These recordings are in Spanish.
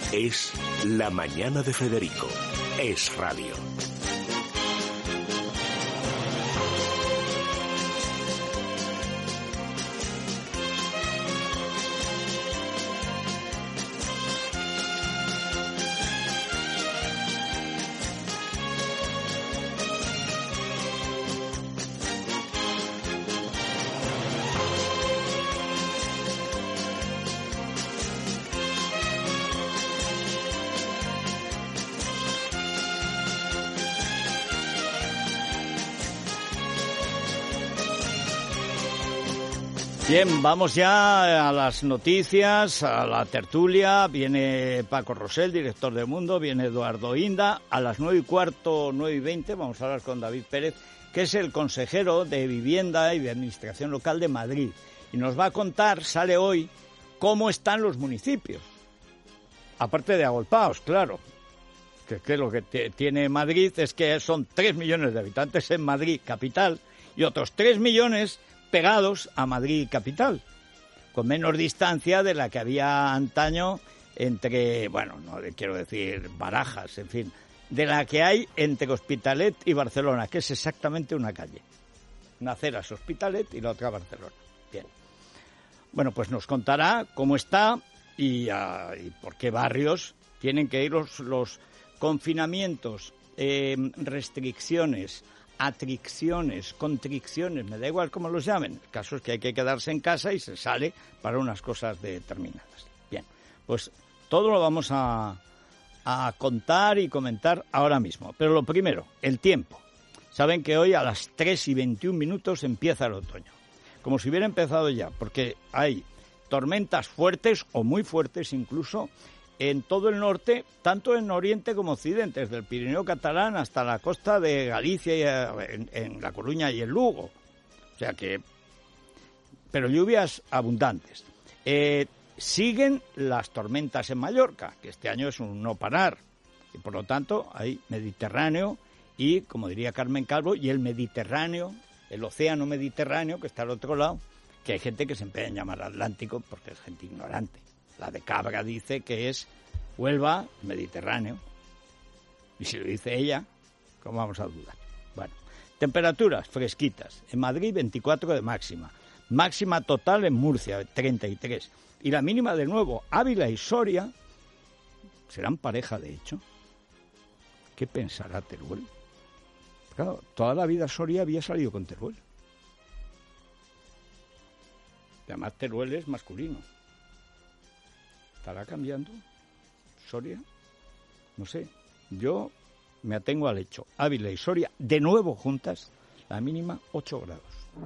Es La Mañana de Federico. Es radio. Bien, vamos ya a las noticias, a la tertulia. Viene Paco Rosell, director de Mundo, viene Eduardo Inda. A las 9:15, 9:20, vamos a hablar con David Pérez, que es el consejero de Vivienda y de Administración Local de Madrid. Y nos va a contar, sale hoy, cómo están los municipios. Aparte de agolpados, claro. Que lo que tiene Madrid es que son 3 millones de habitantes en Madrid capital y otros 3 millones pegados a Madrid capital, con menos distancia de la que había antaño entre, bueno, no le quiero decir Barajas, en fin, de la que hay entre Hospitalet y Barcelona, que es exactamente una calle. Una acera es Hospitalet y la otra Barcelona. Bien. Bueno, pues nos contará cómo está y por qué barrios tienen que ir los confinamientos, restricciones, atricciones, contricciones, me da igual cómo los llamen. El caso es que hay que quedarse en casa y se sale para unas cosas determinadas. Bien, pues todo lo vamos a contar y comentar ahora mismo. Pero lo primero, el tiempo. Saben que hoy a las 3:21 empieza el otoño. Como si hubiera empezado ya, porque hay tormentas fuertes o muy fuertes incluso en todo el norte, tanto en oriente como occidente, desde el Pirineo catalán hasta la costa de Galicia, en La Coruña y en Lugo. O sea que, pero lluvias abundantes. Siguen las tormentas en Mallorca, que este año es un no parar. Y por lo tanto hay Mediterráneo y, como diría Carmen Calvo, y el Mediterráneo, el océano Mediterráneo, que está al otro lado, que hay gente que se empeña en llamar Atlántico porque es gente ignorante. La de Cabra dice que es Huelva, Mediterráneo. Y si lo dice ella, ¿cómo vamos a dudar? Bueno, temperaturas fresquitas. En Madrid, 24 de máxima. Máxima total en Murcia, 33. Y la mínima, de nuevo, Ávila y Soria serán pareja, de hecho. ¿Qué pensará Teruel? Claro, toda la vida Soria había salido con Teruel. Además, Teruel es masculino. ¿Estará cambiando Soria? No sé. Yo me atengo al hecho. Ávila y Soria, de nuevo juntas, la mínima 8 grados.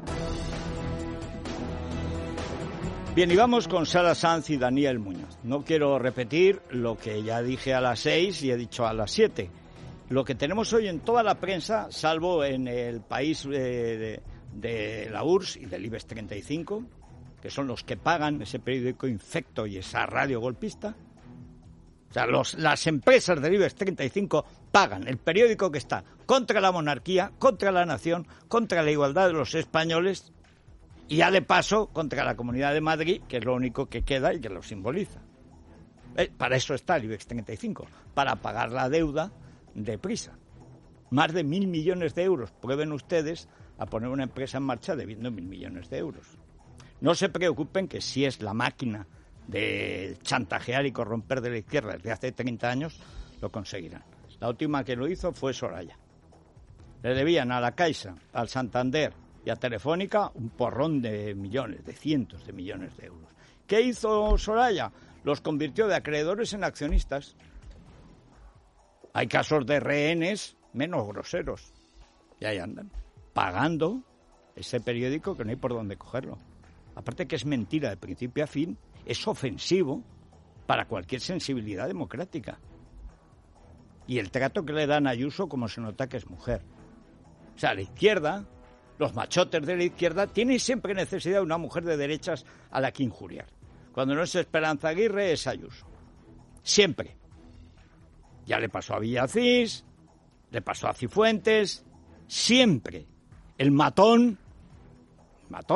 Bien, y vamos con Sara Sanz y Daniel Muñoz. No quiero repetir lo que ya dije a las 6 y he dicho a las 7. Lo que tenemos hoy en toda la prensa, salvo en El País de la URSS y del IBEX 35, que son los que pagan ese periódico infecto y esa radio golpista. O sea, las empresas del IBEX 35 pagan el periódico que está contra la monarquía, contra la nación, contra la igualdad de los españoles y ya de paso contra la Comunidad de Madrid, que es lo único que queda y que lo simboliza. Para eso está el IBEX 35, para pagar la deuda de Prisa. Más de 1.000 millones de euros. Prueben ustedes a poner una empresa en marcha debiendo 1.000 millones de euros. No se preocupen que si es la máquina de chantajear y corromper de la izquierda desde hace 30 años, lo conseguirán. La última que lo hizo fue Soraya. Le debían a la Caixa, al Santander y a Telefónica un porrón de millones, de cientos de millones de euros. ¿Qué hizo Soraya? Los convirtió de acreedores en accionistas. Hay casos de rehenes menos groseros. Y ahí andan, pagando ese periódico que no hay por dónde cogerlo. Aparte que es mentira de principio a fin, es ofensivo para cualquier sensibilidad democrática. Y el trato que le dan a Ayuso, como se nota que es mujer. O sea, la izquierda, los machotes de la izquierda, tienen siempre necesidad de una mujer de derechas a la que injuriar. Cuando no es Esperanza Aguirre, es Ayuso. Siempre. Ya le pasó a Villacís, le pasó a Cifuentes, siempre. El matón,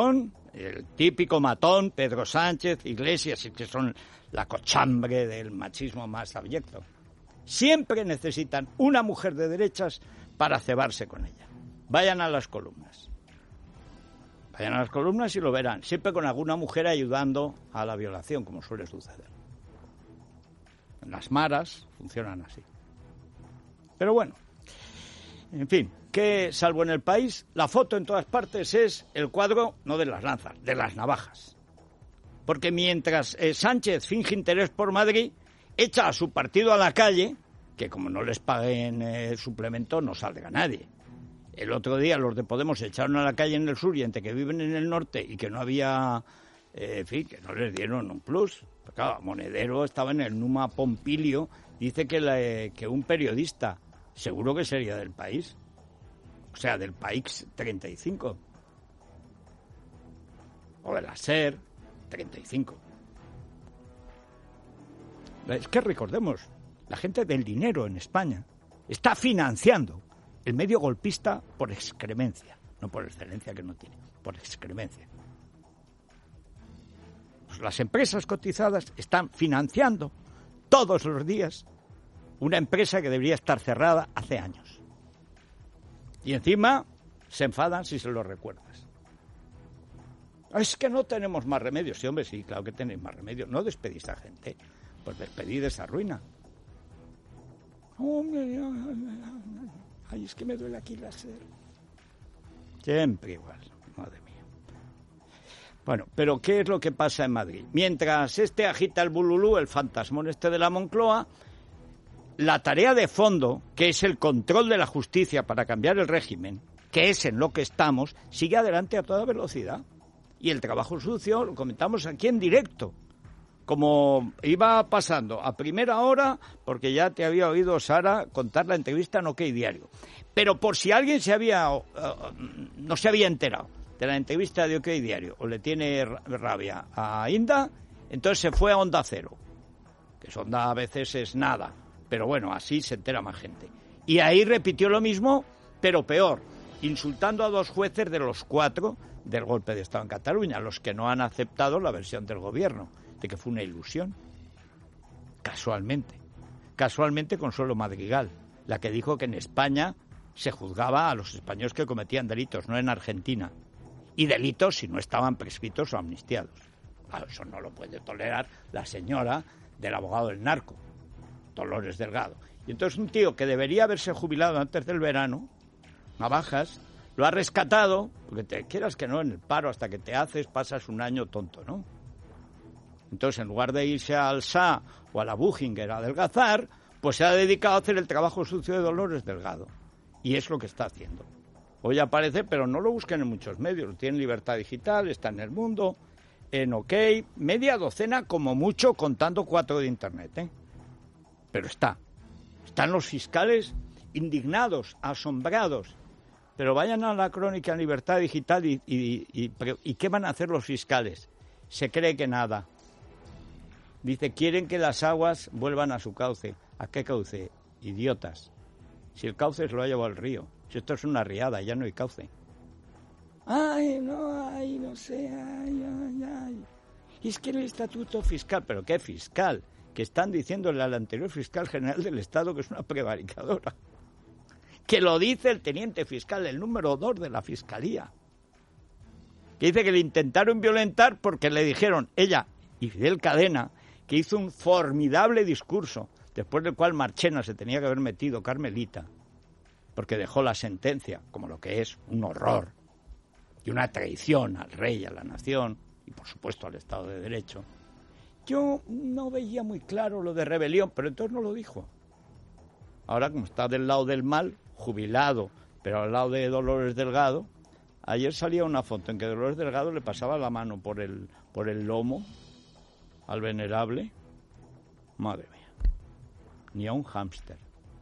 El típico matón, Pedro Sánchez, Iglesias, que son la cochambre del machismo más abyecto. Siempre necesitan una mujer de derechas para cebarse con ella. Vayan a las columnas. Vayan a las columnas y lo verán. Siempre con alguna mujer ayudando a la violación, como suele suceder. Las maras funcionan así. Pero bueno, en fin, que salvo en el país, la foto en todas partes es el cuadro, no de las lanzas, de las navajas. Porque mientras Sánchez finge interés por Madrid, echa a su partido a la calle, que como no les paguen el suplemento no salga nadie. El otro día los de Podemos echaron a la calle en el sur y entre que viven en el norte y que no había, en fin, que no les dieron un plus. Pero claro, Monedero estaba en el Numa Pompilio, dice que un periodista, seguro que sería del país, o sea, del país 35, o de la SER 35. Es que recordemos, la gente del dinero en España está financiando el medio golpista por excremencia, no por excelencia que no tiene, por excremencia. Pues las empresas cotizadas están financiando todos los días una empresa que debería estar cerrada hace años. Y encima se enfadan si se lo recuerdas. Es que no tenemos más remedio. Sí, hombre, sí, claro que tenéis más remedio. No despedís a gente, pues despedid esa ruina. Hombre, ay, es que me duele aquí la SER. Siempre igual, madre mía. Bueno, pero ¿qué es lo que pasa en Madrid? Mientras agita el bululú, el fantasmón de la Moncloa, la tarea de fondo, que es el control de la justicia para cambiar el régimen, que es en lo que estamos, sigue adelante a toda velocidad. Y el trabajo sucio lo comentamos aquí en directo. Como iba pasando a primera hora, porque ya te había oído, Sara, contar la entrevista en OK Diario. Pero por si alguien no se había enterado de la entrevista de OK Diario, o le tiene rabia a Inda, entonces se fue a Onda Cero. Que Onda a veces es nada, pero bueno, así se entera más gente. Y ahí repitió lo mismo, pero peor, insultando a 2 jueces de los 4 del golpe de Estado en Cataluña, los que no han aceptado la versión del gobierno, de que fue una ilusión. Casualmente Consuelo Madrigal, la que dijo que en España se juzgaba a los españoles que cometían delitos, no en Argentina. Y delitos si no estaban prescritos o amnistiados. Claro, eso no lo puede tolerar la señora del abogado del narco, Dolores Delgado. Y entonces un tío que debería haberse jubilado antes del verano, Navajas, lo ha rescatado, porque te quieras que no, en el paro hasta que te haces pasas un año tonto, ¿no? Entonces, en lugar de irse al SA o a la Buchinger a adelgazar, pues se ha dedicado a hacer el trabajo sucio de Dolores Delgado. Y es lo que está haciendo. Hoy aparece, pero no lo busquen en muchos medios. Tiene Libertad Digital, está en El Mundo, en OK, media docena como mucho, contando 4 de Internet, ¿eh? Pero están los fiscales indignados, asombrados. Pero vayan a la crónica en Libertad Digital y ¿qué van a hacer los fiscales? Se cree que nada. Dice, quieren que las aguas vuelvan a su cauce. ¿A qué cauce? Idiotas. Si el cauce se lo ha llevado el río. Si esto es una riada, ya no hay cauce. Ay, no sé, ay. Y es que el estatuto fiscal, ¿pero qué fiscal? Que están diciéndole al anterior fiscal general del Estado que es una prevaricadora. Que lo dice el teniente fiscal, el número 2 de la Fiscalía. Que dice que le intentaron violentar porque le dijeron, ella y Fidel Cadena, que hizo un formidable discurso, después del cual Marchena se tenía que haber metido carmelita, porque dejó la sentencia como lo que es un horror y una traición al rey, a la nación y por supuesto al Estado de Derecho. Yo no veía muy claro lo de rebelión, pero entonces no lo dijo. Ahora, como está del lado del mal, jubilado, pero al lado de Dolores Delgado, ayer salía una foto en que Dolores Delgado le pasaba la mano por el lomo al venerable. Madre mía, ni a un hámster.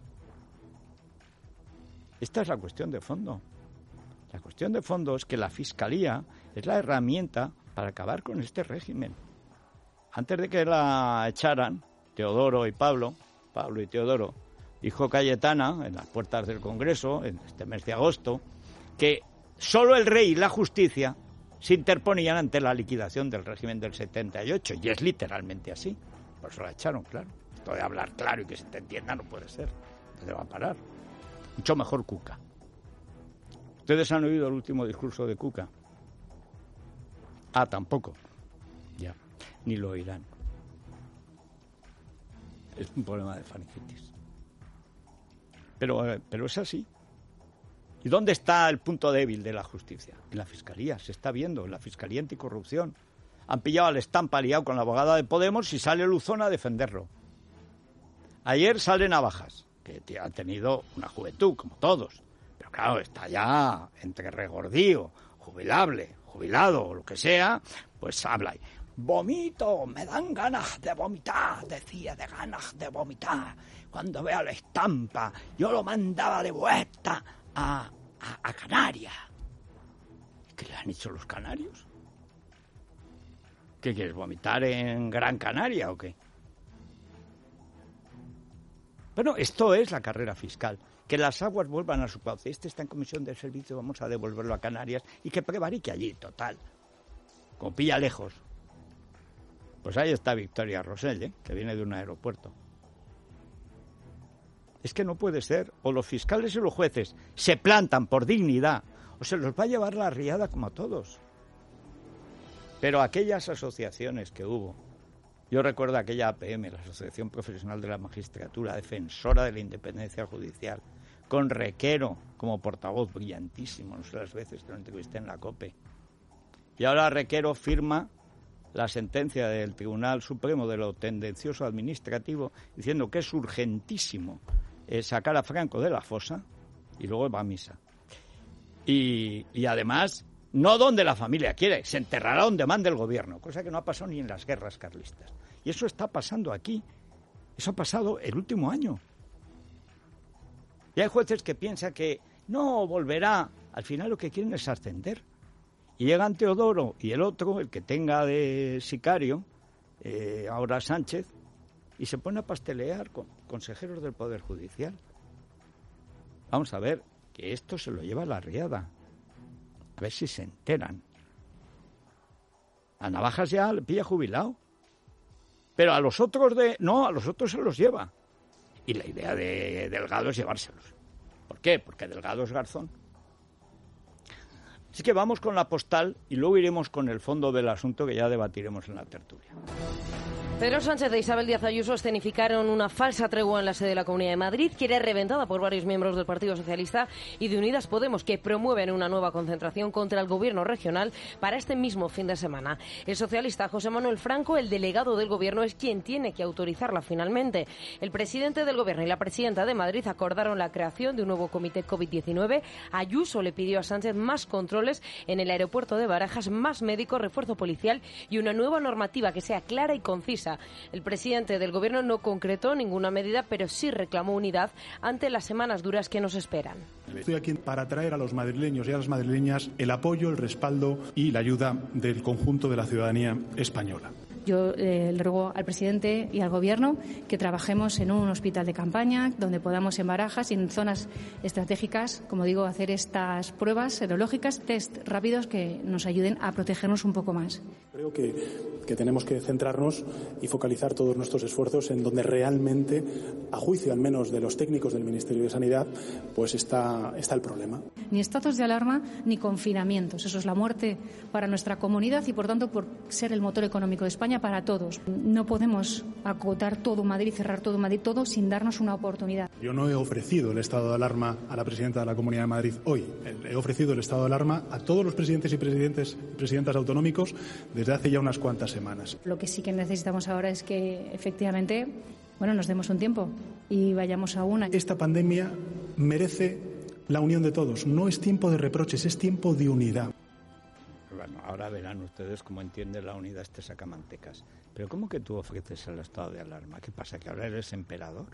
Esta es la cuestión de fondo. La cuestión de fondo es que la Fiscalía es la herramienta para acabar con este régimen. Antes de que la echaran, Teodoro y Pablo y Teodoro, dijo Cayetana en las puertas del Congreso, en este mes de agosto, que solo el rey y la justicia se interponían ante la liquidación del régimen del 78, y es literalmente así. Por eso la echaron, claro. Esto de hablar claro y que se te entienda no puede ser. ¿Dónde va a parar? Mucho mejor Cuca. ¿Ustedes han oído el último discurso de Cuca? Tampoco. Ya, ni lo oirán. Es un problema de faringitis. Pero es así. ¿Y dónde está el punto débil de la justicia? En la Fiscalía, se está viendo, en la Fiscalía Anticorrupción. Han pillado al Estampa liado con la abogada de Podemos y sale Luzón a defenderlo. Ayer sale Navajas, que ha tenido una juventud, como todos. Pero claro, está ya entre regordío, jubilado o lo que sea, pues habla ahí. Vomito, me dan ganas de vomitar, decía, de ganas de vomitar. Cuando veo la Estampa, yo lo mandaba de vuelta a Canarias. ¿Qué le han hecho los canarios? ¿Qué quieres, vomitar en Gran Canaria o qué? Bueno, esto es la carrera fiscal. Que las aguas vuelvan a su cauce. Este está en comisión de servicio, vamos a devolverlo a Canarias y que prevarique allí, total. Como pilla lejos. Pues ahí está Victoria Rosell, que viene de un aeropuerto. Es que no puede ser. O los fiscales y los jueces se plantan por dignidad, o se los va a llevar la riada como a todos. Pero aquellas asociaciones que hubo, yo recuerdo aquella APM, la Asociación Profesional de la Magistratura, defensora de la independencia judicial, con Requero como portavoz, brillantísimo, no sé las veces que lo entrevisté en la COPE. Y ahora Requero firma la sentencia del Tribunal Supremo de lo Tendencioso Administrativo diciendo que es urgentísimo sacar a Franco de la fosa, y luego va a misa. Y además, no donde la familia quiere, se enterrará donde mande el gobierno, cosa que no ha pasado ni en las guerras carlistas. Y eso está pasando aquí. Eso ha pasado el último año. Y hay jueces que piensan que no volverá. Al final lo que quieren es ascender. Y llegan Teodoro y el otro, el que tenga de sicario, ahora Sánchez, y se pone a pastelear con consejeros del Poder Judicial. Vamos a ver, que esto se lo lleva la riada. A ver si se enteran. A Navajas ya le pilla jubilado. Pero a los otros a los otros se los lleva. Y la idea de Delgado es llevárselos. ¿Por qué? Porque Delgado es garzón. Así que vamos con la postal y luego iremos con el fondo del asunto que ya debatiremos en la tertulia. Pedro Sánchez e Isabel Díaz Ayuso escenificaron una falsa tregua en la sede de la Comunidad de Madrid, que era reventada por varios miembros del Partido Socialista y de Unidas Podemos, que promueven una nueva concentración contra el gobierno regional para este mismo fin de semana. El socialista José Manuel Franco, el delegado del gobierno, es quien tiene que autorizarla finalmente. El presidente del gobierno y la presidenta de Madrid acordaron la creación de un nuevo comité COVID-19. Ayuso le pidió a Sánchez más controles en el aeropuerto de Barajas, más médicos, refuerzo policial y una nueva normativa que sea clara y concisa. El presidente del gobierno no concretó ninguna medida, pero sí reclamó unidad ante las semanas duras que nos esperan. Estoy aquí para traer a los madrileños y a las madrileñas el apoyo, el respaldo y la ayuda del conjunto de la ciudadanía española. Yo le ruego al presidente y al Gobierno que trabajemos en un hospital de campaña donde podamos en Barajas y en zonas estratégicas, como digo, hacer estas pruebas serológicas, test rápidos que nos ayuden a protegernos un poco más. Creo que tenemos que centrarnos y focalizar todos nuestros esfuerzos en donde realmente, a juicio al menos de los técnicos del Ministerio de Sanidad, pues está el problema. Ni estados de alarma ni confinamientos. Eso es la muerte para nuestra comunidad y, por tanto, por ser el motor económico de España para todos. No podemos acotar todo Madrid, cerrar todo Madrid, todo sin darnos una oportunidad. Yo no he ofrecido el estado de alarma a la presidenta de la Comunidad de Madrid hoy. He ofrecido el estado de alarma a todos los presidentes y presidentas autonómicos desde hace ya unas cuantas semanas. Lo que sí que necesitamos ahora es que, efectivamente, nos demos un tiempo y vayamos a una. Esta pandemia merece la unión de todos. No es tiempo de reproches, es tiempo de unidad. Bueno, ahora verán ustedes cómo entiende la unidad este sacamantecas. Pero ¿cómo que tú ofreces el estado de alarma? ¿Qué pasa, que ahora eres emperador?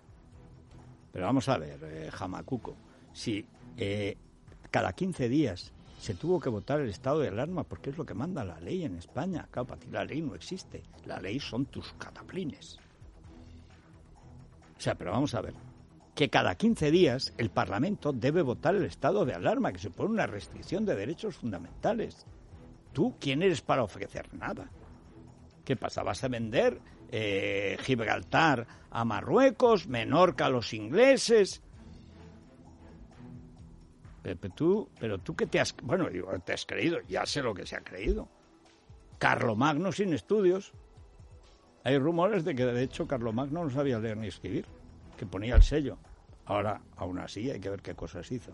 Pero vamos a ver, Jamacuco, si cada 15 días se tuvo que votar el estado de alarma porque es lo que manda la ley en España. Claro, para ti la ley no existe. La ley son tus cataplines. O sea, pero vamos a ver, que cada 15 días el Parlamento debe votar el estado de alarma, que supone una restricción de derechos fundamentales. ¿Tú quién eres para ofrecer nada? ¿Qué pasa? ¿Vas a vender Gibraltar a Marruecos, Menorca a los ingleses? Pero tú ¿qué te has... Bueno, digo, te has creído, ya sé lo que se ha creído. Carlomagno sin estudios. Hay rumores de que, de hecho, Carlomagno no sabía leer ni escribir, que ponía el sello. Ahora, aún así, hay que ver qué cosas hizo.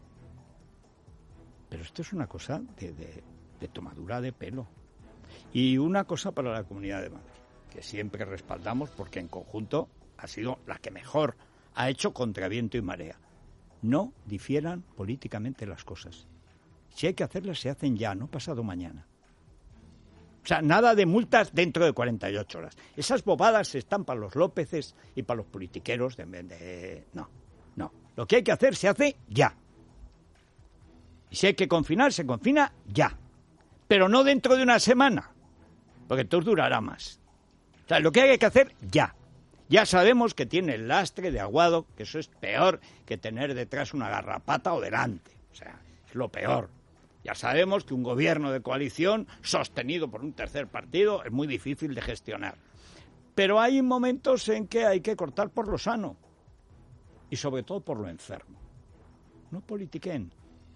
Pero esto es una cosa de tomadura de pelo. Y una cosa para la Comunidad de Madrid, que siempre respaldamos porque en conjunto ha sido la que mejor ha hecho contra viento y marea. No difieran políticamente las cosas. Si hay que hacerlas, se hacen ya, no pasado mañana. O sea, nada de multas dentro de 48 horas. Esas bobadas están para los Lópezes y para los politiqueros. No. Lo que hay que hacer, se hace ya. Y si hay que confinar, se confina ya. Pero no dentro de una semana, porque entonces durará más. O sea, lo que hay que hacer ya. Ya sabemos que tiene el lastre de Aguado, que eso es peor que tener detrás una garrapata o delante. O sea, es lo peor. Ya sabemos que un gobierno de coalición sostenido por un tercer partido es muy difícil de gestionar. Pero hay momentos en que hay que cortar por lo sano y sobre todo por lo enfermo. No politiquen.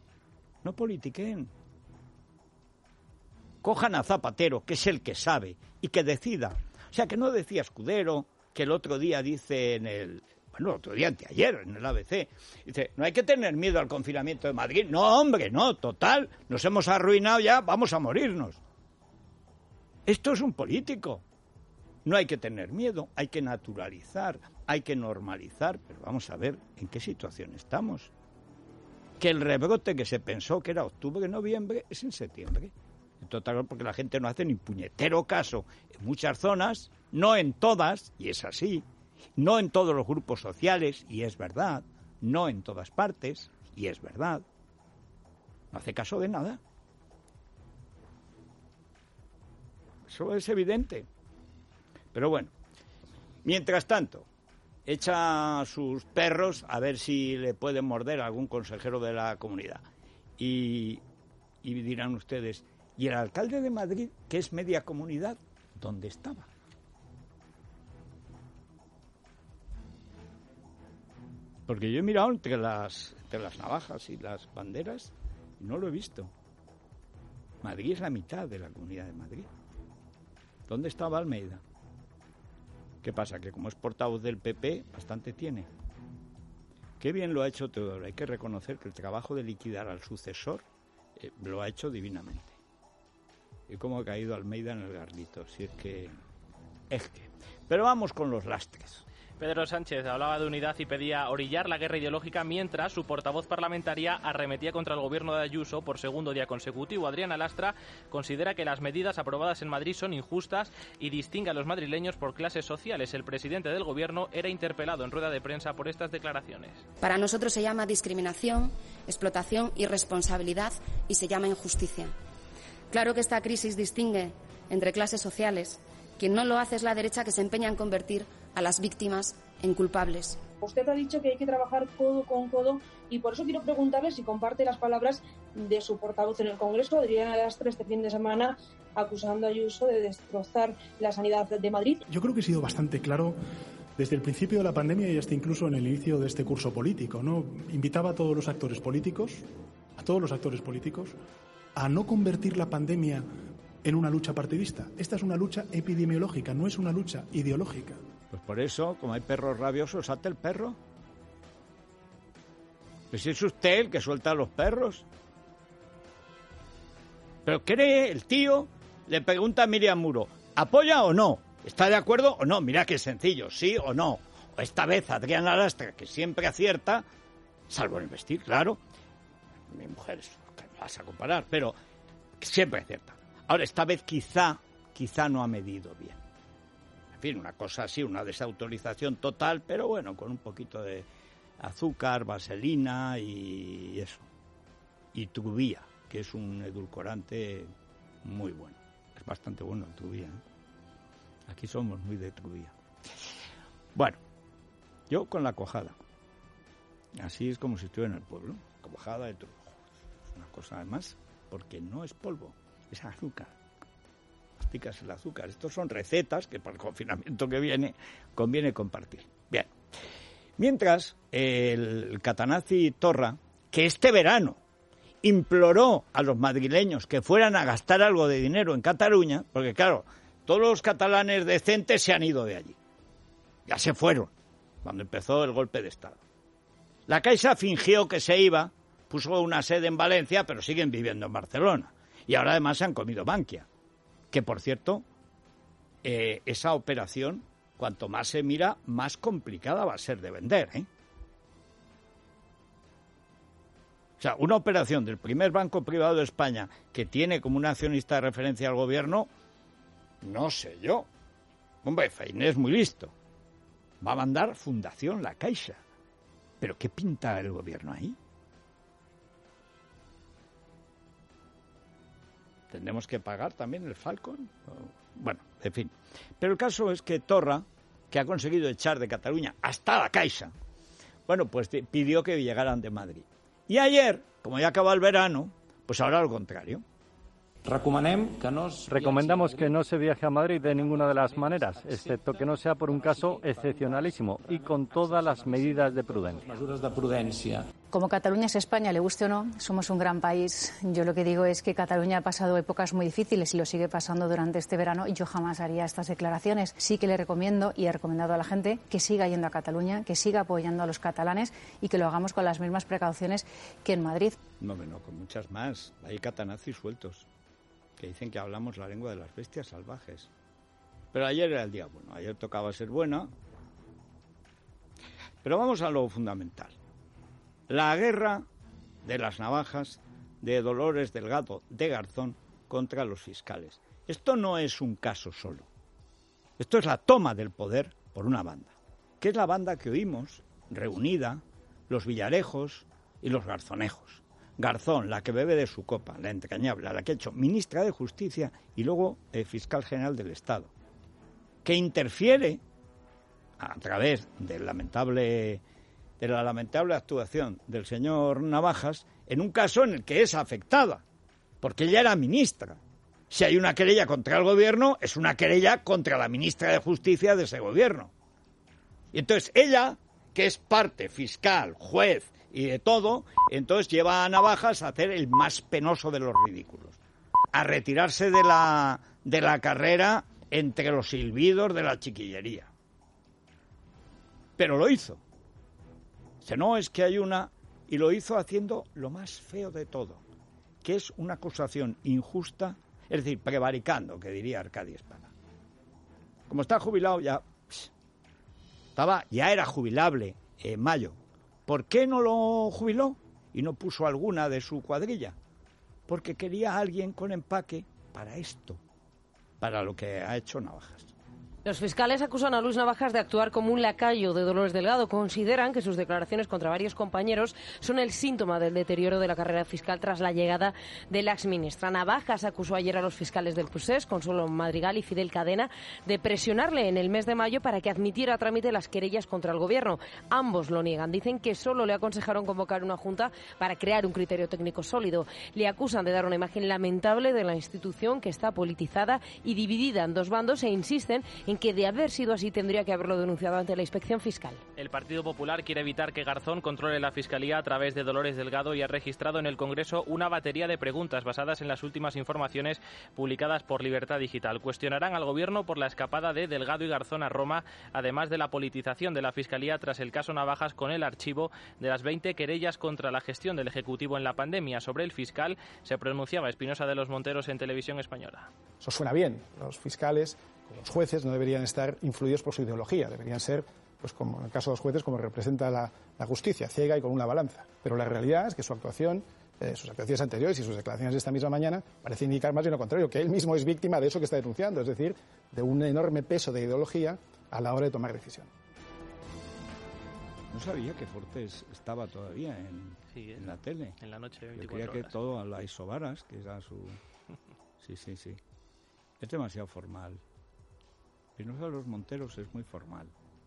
Cojan a Zapatero, que es el que sabe y que decida. O sea, que no decía Escudero, que el otro día dice el otro día, anteayer, en el ABC, dice, no hay que tener miedo al confinamiento de Madrid. No, hombre, no, total, nos hemos arruinado ya, vamos a morirnos. Esto es un político. No hay que tener miedo, hay que naturalizar, hay que normalizar, pero vamos a ver en qué situación estamos. Que el rebrote que se pensó que era octubre, noviembre, es en septiembre. En total, porque la gente no hace ni puñetero caso en muchas zonas, no en todas, y es así, no en todos los grupos sociales, y es verdad, no en todas partes, y es verdad. No hace caso de nada. Eso es evidente. Pero bueno, mientras tanto, echa a sus perros a ver si le pueden morder a algún consejero de la comunidad. Y dirán ustedes, ¿y el alcalde de Madrid, que es media comunidad, dónde estaba? Porque yo he mirado entre las navajas y las banderas y no lo he visto. Madrid es la mitad de la Comunidad de Madrid. ¿Dónde estaba Almeida? ¿Qué pasa? Que como es portavoz del PP, bastante tiene. Qué bien lo ha hecho Teodoro. Hay que reconocer que el trabajo de liquidar al sucesor lo ha hecho divinamente. Y cómo ha caído Almeida en el garlito. Si es que... Pero vamos con los lastres. Pedro Sánchez hablaba de unidad y pedía orillar la guerra ideológica mientras su portavoz parlamentaria arremetía contra el gobierno de Ayuso por segundo día consecutivo. Adriana Lastra considera que las medidas aprobadas en Madrid son injustas y distingue a los madrileños por clases sociales. El presidente del gobierno era interpelado en rueda de prensa por estas declaraciones. Para nosotros se llama discriminación, explotación, irresponsabilidad y se llama injusticia. Claro que esta crisis distingue entre clases sociales. Quien no lo hace es la derecha, que se empeña en convertir a las víctimas en culpables. Usted ha dicho que hay que trabajar codo con codo y por eso quiero preguntarle si comparte las palabras de su portavoz en el Congreso, Adriana Lastra, este fin de semana, acusando a Ayuso de destrozar la sanidad de Madrid. Yo creo que he sido bastante claro desde el principio de la pandemia y hasta incluso en el inicio de este curso político, ¿no? Invitaba a todos los actores políticos, a no convertir la pandemia en una lucha partidista. Esta es una lucha epidemiológica, no es una lucha ideológica. Pues por eso, como hay perros rabiosos, ate el perro. Pues es usted el que suelta a los perros. Pero cree el tío, le pregunta a Miriam Muro, ¿apoya o no? ¿Está de acuerdo o no? Mira qué sencillo, sí o no. O esta vez Adriana Lastra, que siempre acierta, salvo en el vestir, claro. Mi mujer es que me vas a comparar, pero siempre acierta. Ahora, esta vez quizá no ha medido bien. En fin, una cosa así, una desautorización total, pero bueno, con un poquito de azúcar, vaselina y eso. Y Trubia, que es un edulcorante muy bueno. Es bastante bueno el Trubia, ¿eh? Aquí somos muy de Trubia. Bueno, yo con la cuajada. Así es como si estuviera en el pueblo. Cuajada de Trubia. Es una cosa además, porque no es polvo. es azúcar. Masticas el azúcar. Estos son recetas que para el confinamiento que viene conviene compartir. Bien. Mientras, el catanazi Torra, que este verano imploró a los madrileños que fueran a gastar algo de dinero en Cataluña, porque claro, todos los catalanes decentes se han ido de allí. Ya se fueron, cuando empezó el golpe de Estado. La Caixa fingió que se iba, puso una sede en Valencia, pero siguen viviendo en Barcelona. Y ahora además se han comido Bankia. Que, por cierto, esa operación, cuanto más se mira, más complicada va a ser de vender, ¿eh? O sea, una operación del primer banco privado de España que tiene como un accionista de referencia al gobierno, no sé yo. Hombre, Feiné es muy listo. Va a mandar Fundación La Caixa. ¿Pero qué pinta el gobierno ahí? ¿Tendremos que pagar también el Falcon? Bueno, en fin. Pero el caso es que Torra, que ha conseguido echar de Cataluña hasta La Caixa, bueno, pues pidió que llegaran de Madrid. Y ayer, como ya acabó el verano, pues ahora lo contrario. Recomendamos que no se viaje a Madrid de ninguna de las maneras, excepto que no sea por un caso excepcionalísimo y con todas las medidas de prudencia. Como Cataluña es España, le guste o no, somos un gran país. Yo lo que digo es que Cataluña ha pasado épocas muy difíciles y lo sigue pasando durante este verano y yo jamás haría estas declaraciones. Sí que le recomiendo y he recomendado a la gente que siga yendo a Cataluña, que siga apoyando a los catalanes y que lo hagamos con las mismas precauciones que en Madrid. No, con muchas más. Hay catanazis sueltos que dicen que hablamos la lengua de las bestias salvajes. Pero ayer era el día bueno, ayer tocaba ser buena. Pero vamos a lo fundamental. La guerra de las navajas de Dolores Delgado de Garzón contra los fiscales. Esto no es un caso solo. Esto es la toma del poder por una banda, que es la banda que oímos reunida, los Villarejos y los Garzonejos. Garzón, la que bebe de su copa, la entrañable, la que ha hecho ministra de Justicia y luego fiscal general del Estado, que interfiere a través de la lamentable actuación del señor Navajas en un caso en el que es afectada, porque ella era ministra. Si hay una querella contra el gobierno, es una querella contra la ministra de Justicia de ese gobierno. Y entonces ella, que es parte fiscal, juez y de todo, entonces lleva a Navajas a hacer el más penoso de los ridículos, a retirarse de la carrera entre los silbidos de la chiquillería. Pero lo hizo. Si no, es que hay una... Y lo hizo haciendo lo más feo de todo, que es una acusación injusta, es decir, prevaricando, que diría Arcadio Espada. Como está jubilado, ya era jubilable en mayo. ¿Por qué no lo jubiló y no puso alguna de su cuadrilla? Porque quería a alguien con empaque para esto, para lo que ha hecho Navajas. Los fiscales acusan a Luis Navajas de actuar como un lacayo de Dolores Delgado. Consideran que sus declaraciones contra varios compañeros son el síntoma del deterioro de la carrera fiscal tras la llegada de la exministra. Navajas acusó ayer a los fiscales del Procés, Consuelo Madrigal y Fidel Cadena, de presionarle en el mes de mayo para que admitiera a trámite las querellas contra el gobierno. Ambos lo niegan. Dicen que solo le aconsejaron convocar una junta para crear un criterio técnico sólido. Le acusan de dar una imagen lamentable de la institución que está politizada y dividida en dos bandos e insisten en que de haber sido así tendría que haberlo denunciado ante la Inspección Fiscal. El Partido Popular quiere evitar que Garzón controle la Fiscalía a través de Dolores Delgado y ha registrado en el Congreso una batería de preguntas basadas en las últimas informaciones publicadas por Libertad Digital. Cuestionarán al Gobierno por la escapada de Delgado y Garzón a Roma, además de la politización de la Fiscalía tras el caso Navajas con el archivo de las 20 querellas contra la gestión del Ejecutivo en la pandemia. Sobre el fiscal se pronunciaba Espinosa de los Monteros en Televisión Española. Eso suena bien. Los fiscales, los jueces, no deberían estar influidos por su ideología, deberían ser, pues como en el caso de los jueces, como representa la justicia, ciega y con una balanza. Pero la realidad es que su actuación, sus actuaciones anteriores y sus declaraciones de esta misma mañana parece indicar más bien lo contrario, que él mismo es víctima de eso que está denunciando, es decir, de un enorme peso de ideología a la hora de tomar decisión. No sabía que Fortes estaba todavía en la tele. En la noche, 24 Yo creía horas. que todo a la Isobaras, que era su... Sí. Es demasiado formal. Espinosa de los Monteros es muy formal.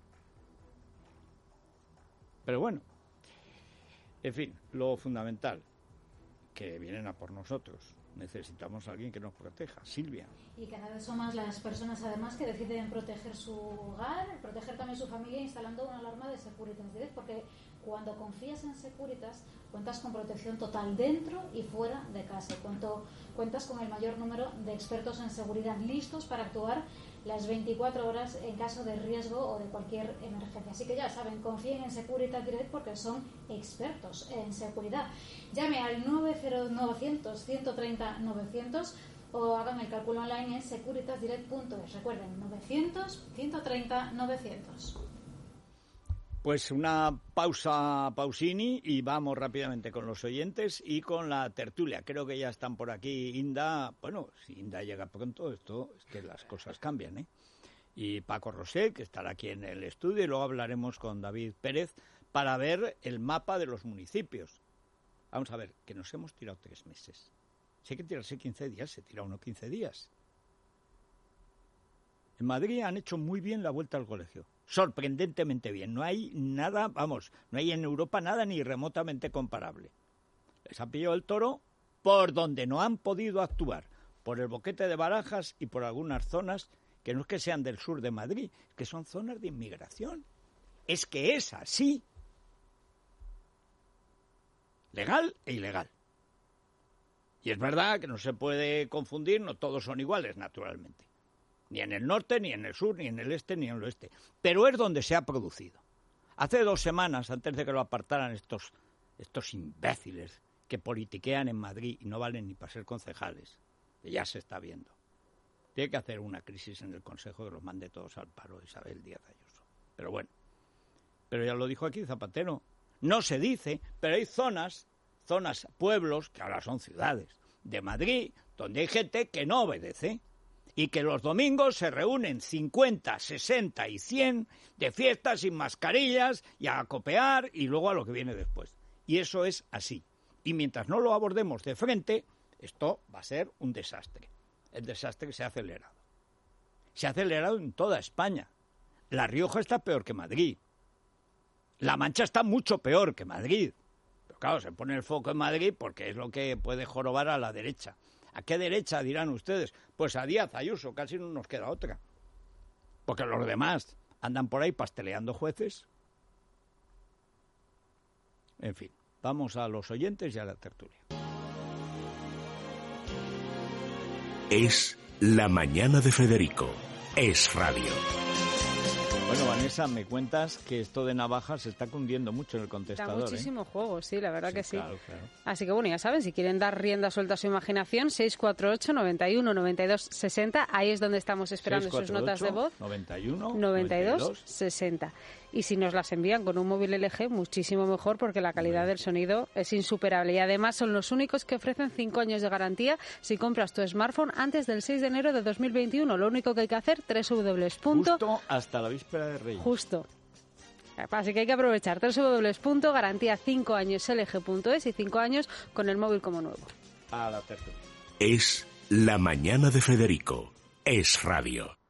Pero bueno, en fin, lo fundamental, que vienen a por nosotros. necesitamos a alguien que nos proteja. Silvia. Y cada vez son más las personas, además, que deciden proteger su hogar, proteger también su familia, instalando una alarma de Securitas Direct, porque cuando confías en Securitas, cuentas con protección total dentro y fuera de casa. Cuentas con el mayor número de expertos en seguridad listos para actuar las 24 horas en caso de riesgo o de cualquier emergencia. Así que ya saben, confíen en Securitas Direct porque son expertos en seguridad. Llame al 900-130-900 o hagan el cálculo online en securitasdirect.es. Recuerden, 900-130-900. Pues una pausini y vamos rápidamente con los oyentes y con la tertulia. Creo que ya están por aquí Inda. Bueno, si Inda llega pronto, esto es que las cosas cambian, ¿eh? Y Paco Rosell, que estará aquí en el estudio, y luego hablaremos con David Pérez para ver el mapa de los municipios. Vamos a ver, que nos hemos tirado 3 meses. Si hay que tirarse 15 días, se tira uno 15 días. En Madrid han hecho muy bien la vuelta al colegio. Sorprendentemente bien. No hay nada, vamos, no hay en Europa nada ni remotamente comparable. Les ha pillado el toro por donde no han podido actuar. Por el Boquete de Barajas y por algunas zonas que no es que sean del sur de Madrid, que son zonas de inmigración. Es que es así. Legal e ilegal. Y es verdad que no se puede confundir, no todos son iguales, naturalmente. Ni en el norte, ni en el sur, ni en el este, ni en el oeste. Pero es donde se ha producido. Hace 2 semanas, antes de que lo apartaran estos imbéciles que politiquean en Madrid y no valen ni para ser concejales, que ya se está viendo. Tiene que hacer una crisis en el Consejo que los mande todos al paro, Isabel Díaz Ayuso. Pero bueno, pero ya lo dijo aquí Zapatero. No se dice, pero hay zonas, pueblos, que ahora son ciudades, de Madrid, donde hay gente que no obedece. Y que los domingos se reúnen 50, 60 y 100 de fiestas sin mascarillas y a copear y luego a lo que viene después. Y eso es así. Y mientras no lo abordemos de frente, esto va a ser un desastre. El desastre se ha acelerado. Se ha acelerado en toda España. La Rioja está peor que Madrid. La Mancha está mucho peor que Madrid. Pero claro, se pone el foco en Madrid porque es lo que puede jorobar a la derecha. ¿A qué derecha dirán ustedes? Pues a Díaz Ayuso, casi no nos queda otra. Porque los demás andan por ahí pasteleando jueces. En fin, vamos a los oyentes y a la tertulia. Es La Mañana de Federico. Es radio. Bueno, Vanessa, me cuentas que esto de navajas se está cundiendo mucho en el contestador. Da muchísimo juego, sí, la verdad que sí. Claro. Así que bueno, ya saben, si quieren dar rienda suelta a su imaginación, 648 91 92 60, ahí es donde estamos esperando sus notas de voz. 91 92 60. Y si nos las envían con un móvil LG, muchísimo mejor, porque la calidad del sonido es insuperable. Y además son los únicos que ofrecen 5 años de garantía si compras tu smartphone antes del 6 de enero de 2021. Lo único que hay que hacer, Justo hasta la víspera de Reyes. Justo. Así que hay que aprovechar www.garantía5añoslg.es y 5 años con el móvil como nuevo. A la tertulia. Es La Mañana de Federico. Es radio.